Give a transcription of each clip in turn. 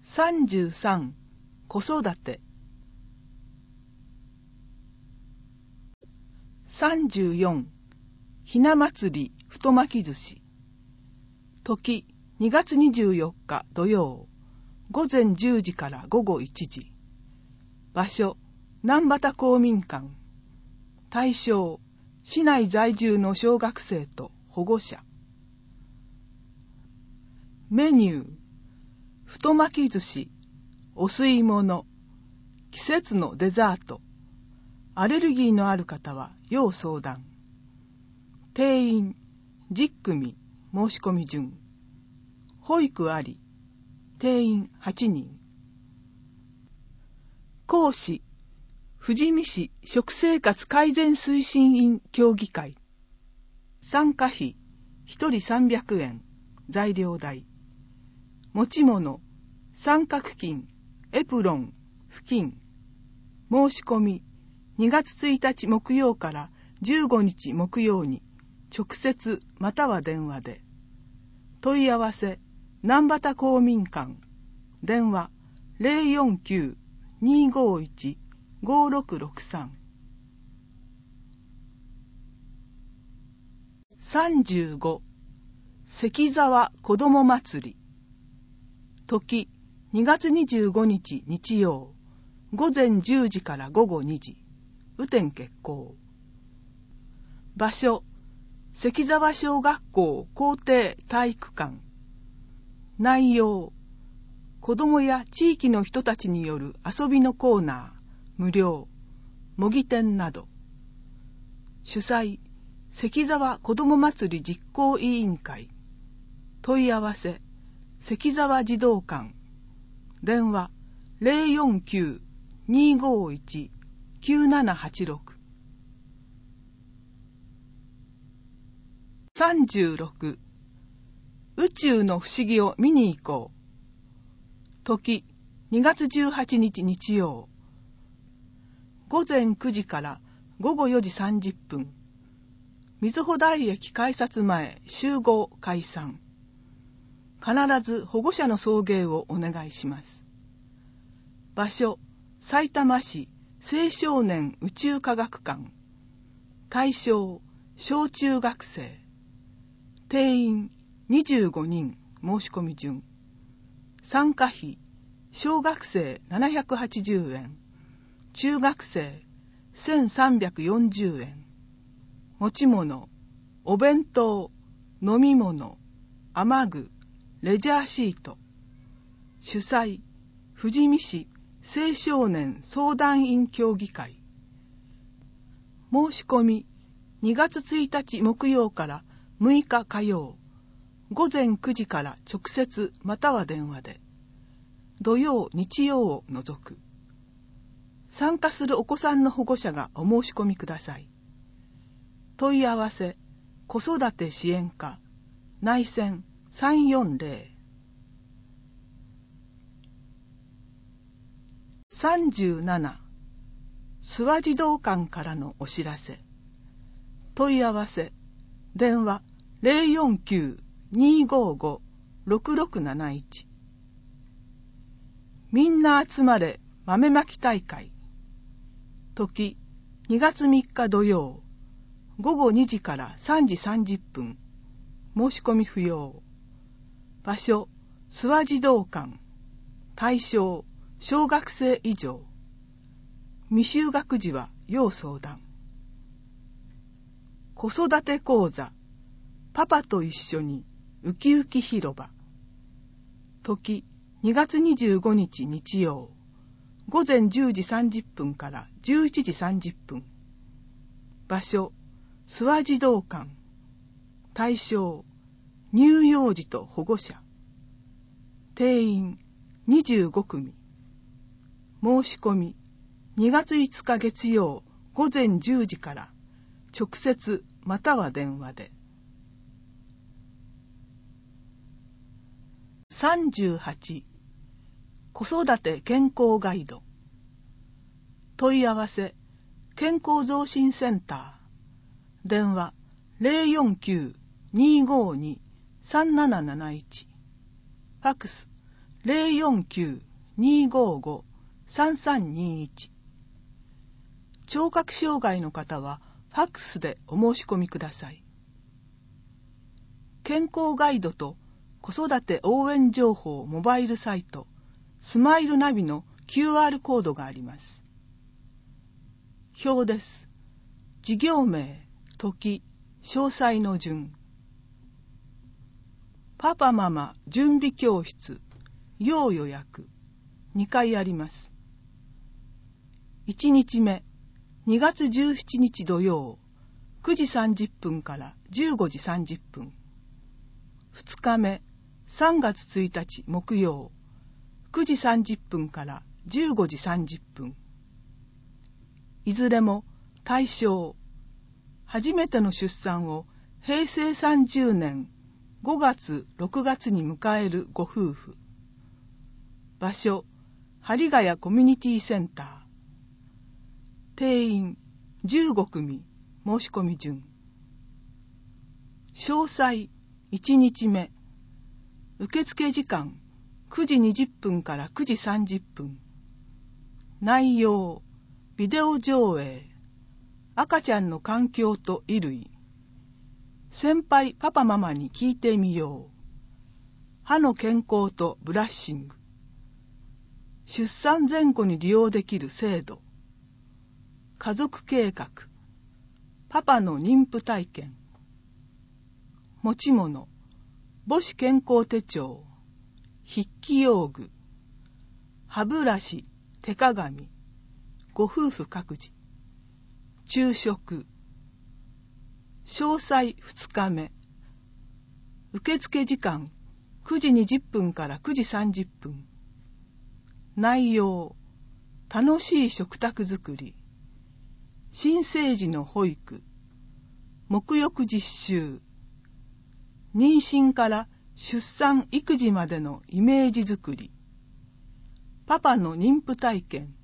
33子育て。34ひな祭り太巻き寿司。時2月24日土曜、午前10時から午後1時。場所南畑公民館。対象市内在住の小学生と保護者。メニュー太巻き寿司、お吸い物、季節のデザート。アレルギーのある方は要相談。定員10組申し込み順。保育あり。定員8人。講師富士見市食生活改善推進員協議会。参加費1人300円。材料代。持ち物三角巾、エプロン、布巾。申し込み2月1日木曜から15日木曜に直接または電話で。問い合わせ南畑公民館。電話 049-251-5663。35関沢子ども祭り。時2月25日日曜、午前10時から午後2時。雨天決行。場所関沢小学校校庭体育館。内容子どもや地域の人たちによる遊びのコーナー無料、模擬店など。主催関沢子ども祭り実行委員会。問い合わせ関沢児童館。電話 049-251-9786。36宇宙の不思議を見に行こう。時2月18日日曜、午前9時から午後4時30分。瑞穂台駅改札前集合解散。必ず保護者の送迎をお願いします。場所さいたま市青少年宇宙科学館。対象小中学生。定員25人申し込み順。参加費小学生780円、中学生1340円。持ち物お弁当、飲み物、雨具、レジャーシート。主催富士見市青少年相談員協議会。申し込み2月1日木曜から6日火曜、午前9時から直接または電話で。土曜日曜を除く。参加するお子さんの保護者がお申し込みください。問い合わせ子育て支援課内線340。37諏訪児童館からのお知らせ。問い合わせ電話 049-255-6671。みんな集まれ豆まき大会。時2月3日土曜、午後2時から3時30分。申し込み不要。場所諏訪児童館。対象小学生以上。未就学児は要相談。子育て講座パパと一緒にウキウキ広場。時2月25日日曜、午前10時30分から11時30分。場所諏訪児童館。対象乳幼児と保護者。定員25組。申し込み2月5日月曜午前10時から直接または電話で。38子育て健康ガイド。問い合わせ健康増進センター。電話 049-252-3771。ファックス 049-255-3321。聴覚障害の方はファックスでお申し込みください。健康ガイドと子育て応援情報モバイルサイトスマイルナビの QR コードがあります。表です。事業名、時、詳細の順。パパママ準備教室、要予約、2回あります。1日目、2月17日土曜、9時30分から15時30分。2日目、3月1日木曜、9時30分から15時30分。いずれも対象、初めての出産を平成30年5月6月に迎えるご夫婦。場所、針ヶ谷コミュニティセンター。定員15組、申し込み順。詳細、1日目。受付時間、9時20分から9時30分。内容、ビデオ上映。赤ちゃんの環境と衣類。先輩パパママに聞いてみよう。歯の健康とブラッシング。出産前後に利用できる制度。家族計画。パパの妊婦体験。持ち物。母子健康手帳。筆記用具。歯ブラシ、手鏡。ご夫婦各自。昼食。詳細2日目。受付時間9時20分から9時30分。内容、楽しい食卓作り。新生児の保育。沐浴実習。妊娠から出産育児までのイメージ作り。パパの妊婦体験。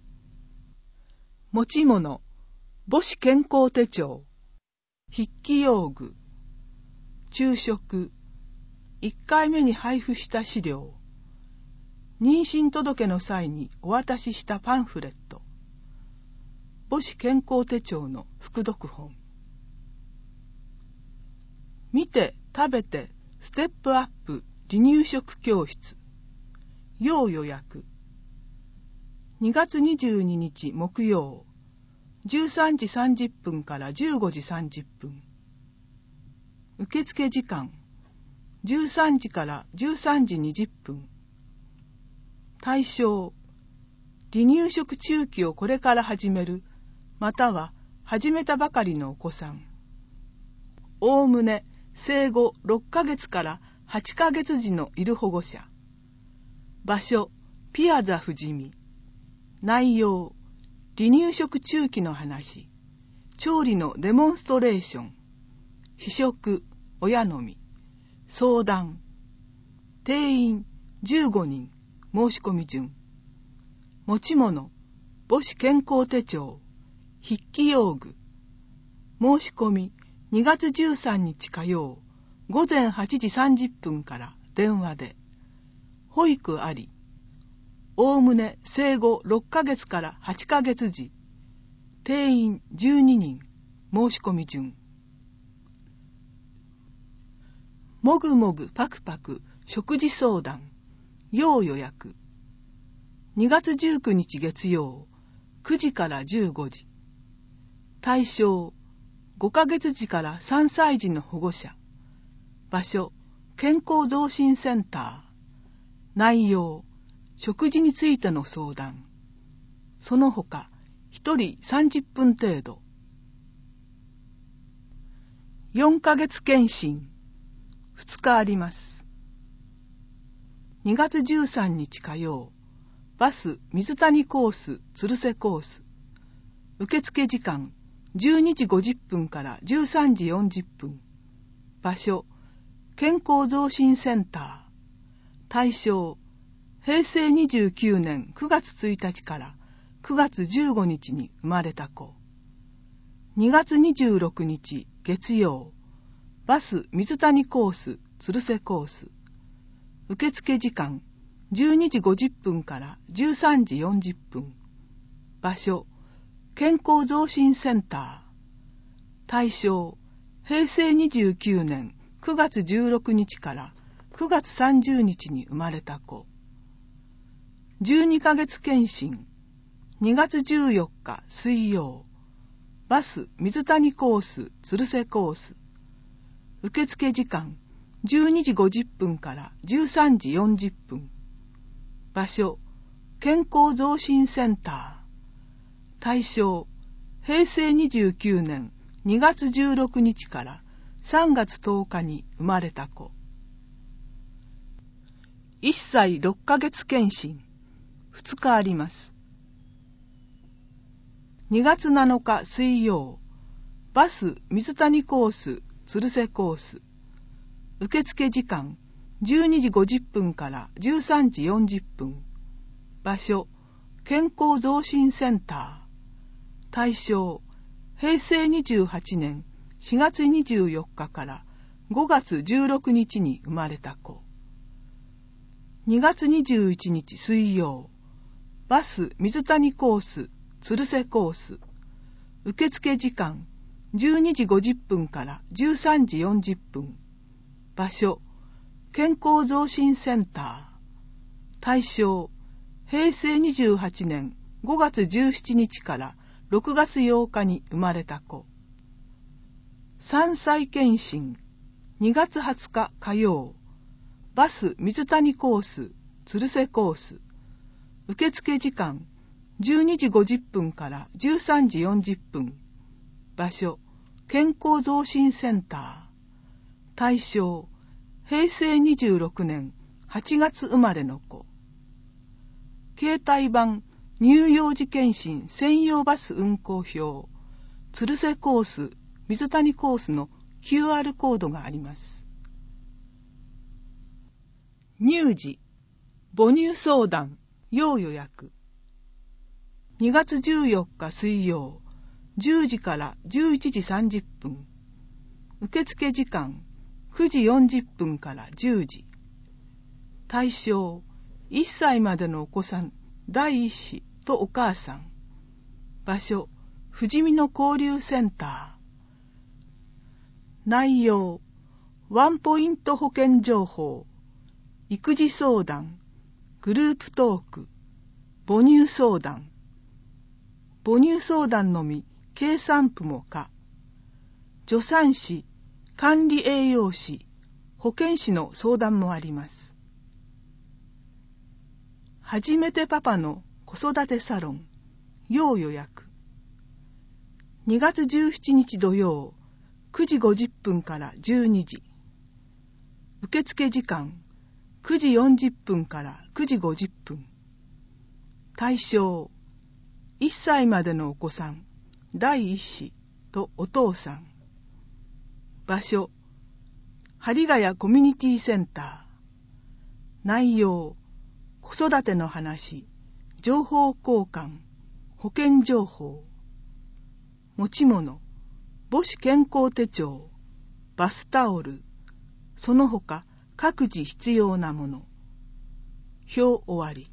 持ち物、母子健康手帳。筆記用具。昼食。1回目に配布した資料。妊娠届の際にお渡ししたパンフレット。母子健康手帳の副読本。見て食べてステップアップ離乳食教室。要予約。2月22日木曜、13時30分から15時30分。受付時間、13時から13時20分。対象、離乳食中期をこれから始める、または始めたばかりのお子さん。おおむね生後6ヶ月から8ヶ月時のいる保護者。場所、ピアザ富士見。内容、離乳食中期の話。調理のデモンストレーション。試食、親飲み。相談。定員15人。申し込み順。持ち物、母子健康手帳。筆記用具。申し込み2月13日火曜午前8時30分から電話で。保育あり。おおむね生後6ヶ月から8ヶ月時。定員12人。申し込み順。もぐもぐパクパク食事相談。要予約。2月19日月曜9時から15時。対象、5ヶ月児から3歳児の保護者。場所、健康増進センター。内容、食事についての相談。その他、1人30分程度。4ヶ月検診。2日あります。2月13日火曜、バス水谷コース、鶴瀬コース。受付時間、12時50分から13時40分。場所、健康増進センター。対象、平成29年9月1日から9月15日に生まれた子。2月26日月曜、バス水谷コース、鶴瀬コース。受付時間、 12時50分から13時40分。場所、健康増進センター。対象、平成29年9月16日から9月30日に生まれた子。12ヶ月検診。2月14日水曜。バス水谷コース、鶴瀬コース。受付時間12時50分から13時40分。場所、健康増進センター。対象、平成29年2月16日から3月10日に生まれた子。1歳6ヶ月検診。2日あります。2月7日水曜。バス水谷コース、鶴瀬コース。受付時間12時50分から13時40分。場所、健康増進センター。対象、平成28年4月24日から5月16日に生まれた子。2月21日水曜。バス水谷コース、鶴瀬コース。受付時間12時50分から13時40分。場所、健康増進センター。対象、平成28年5月17日から6月8日に生まれた子。3歳検診。2月20日火曜。バス水谷コース、鶴瀬コース。受付時間12時50分から13時40分。場所、健康増進センター。対象、平成26年8月生まれの子。携帯版乳幼児検診専用バス運行表。鶴瀬コース、水谷コースの QR コードがあります。乳児、母乳相談、要予約。2月14日水曜、10時から11時30分。受付時間、9時40分から10時。対象、1歳までのお子さん、第一子とお母さん。場所、ふじみの交流センター。内容、ワンポイント保険情報、育児相談、グループトーク、母乳相談。母乳相談のみ、計算譜も可。助産師、管理栄養士、保健師の相談もあります。はじめてパパの子育てサロン、要予約。2月17日土曜、9時50分から12時。受付時間、9時40分から9時50分。対象、1歳までのお子さん、第一子とお父さん。場所、針ヶ谷コミュニティセンター。内容、子育ての話、情報交換、保険情報。持ち物、母子健康手帳、バスタオル、その他各自必要なもの。表終わり。